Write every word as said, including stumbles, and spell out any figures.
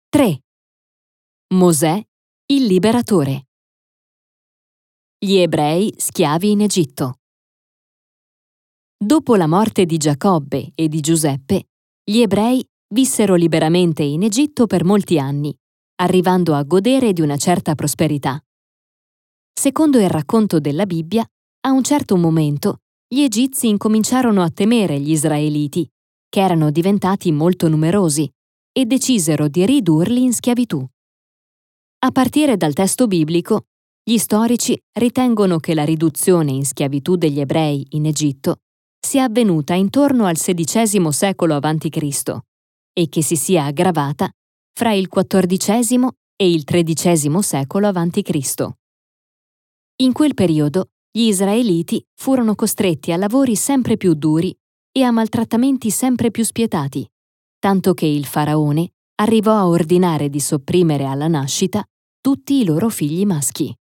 tre. Mosè, il liberatore. Gli ebrei schiavi in Egitto. Dopo la morte di Giacobbe e di Giuseppe, gli ebrei vissero liberamente in Egitto per molti anni, arrivando a godere di una certa prosperità. Secondo il racconto della Bibbia, a un certo momento gli egizi incominciarono a temere gli israeliti, che erano diventati molto numerosi, e decisero di ridurli in schiavitù. A partire dal testo biblico, gli storici ritengono che la riduzione in schiavitù degli ebrei in Egitto sia avvenuta intorno al sedicesimo secolo avanti Cristo e che si sia aggravata fra il quattordicesimo e il tredicesimo secolo avanti Cristo. In quel periodo gli israeliti furono costretti a lavori sempre più duri e a maltrattamenti sempre più spietati, tanto che il faraone arrivò a ordinare di sopprimere alla nascita tutti i loro figli maschi.